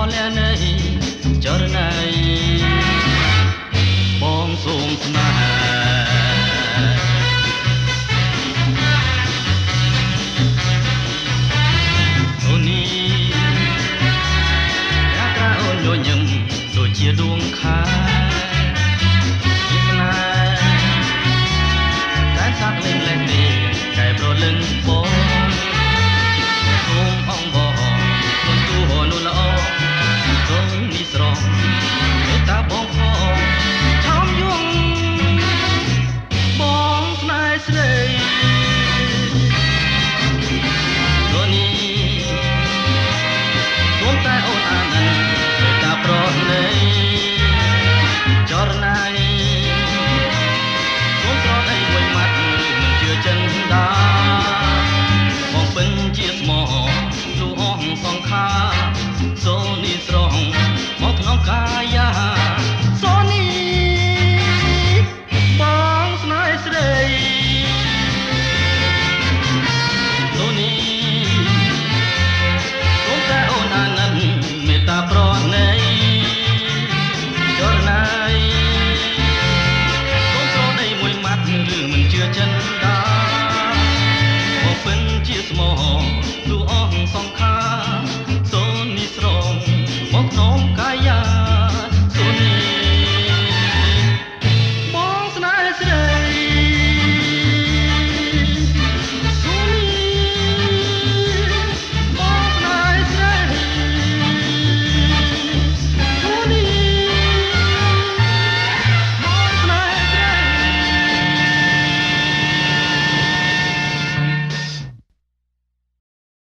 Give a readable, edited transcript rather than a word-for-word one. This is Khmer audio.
លនៃចរណៃបងសូមស្នេហ៍អូនីរាត្រាអូនញញឹមដូចជាដួងខែជាស្នេហ៍តែសត្វលេងលេងនេះតែប្រលឹងបងសូមអងបងមិនទូហនោះល្អសូមនេះស្រស់មេត្តាបងផងឆោមយងបងស្នេហ៍ស្រីអូនីសូមតែអូនអានមេត្តាប្រណីចរណៃសូមស្រដីមួយម៉ាត់មិនជឿចិនដា